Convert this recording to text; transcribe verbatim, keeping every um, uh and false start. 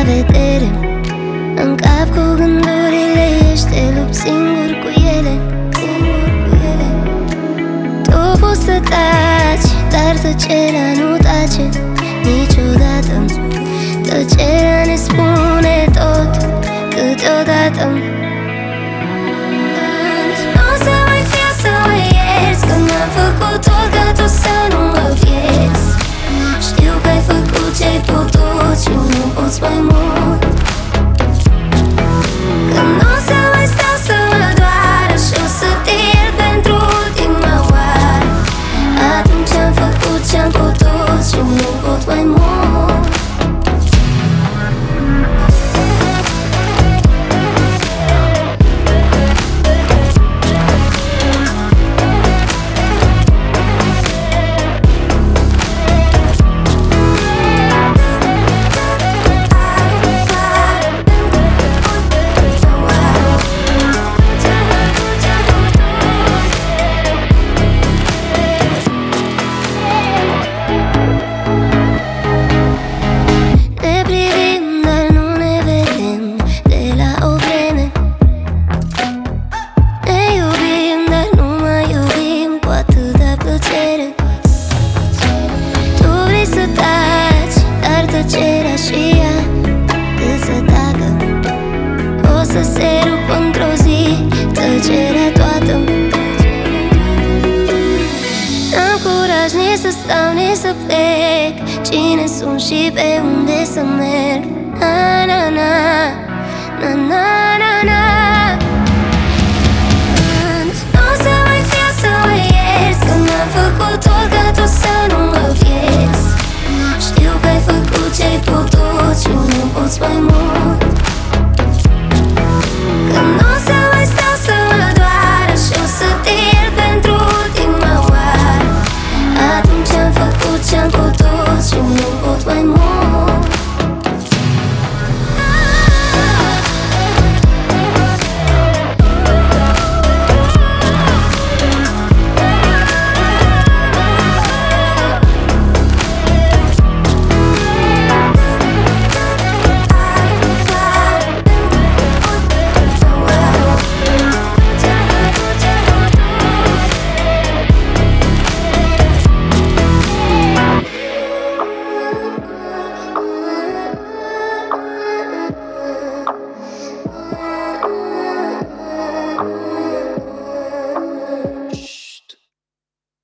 vedere. În cap cu gândurile ești, te lupți singur cu ele, singur cu ele. Tu poți să taci, dar tăcerea nu tace niciodată. Tăcerea ne spune tot, câteodată. Nu o să mai fiu să mă ierți, că n-am făcut tot ca tu să nu mă pierzi. Știu că ai făcut ce-ai putut și nu poți mai mult. Că nu o să mai stau să mă doară și o să te iert pentru ultima oară. Atunci am făcut ce-am putut și nu pot mai mult. Să se rupă într-o zi tăcerea toată. N-am curaj nici să stau, nici să plec. Cine sunt și pe unde să merg? Na, na, na, na, na, na, na.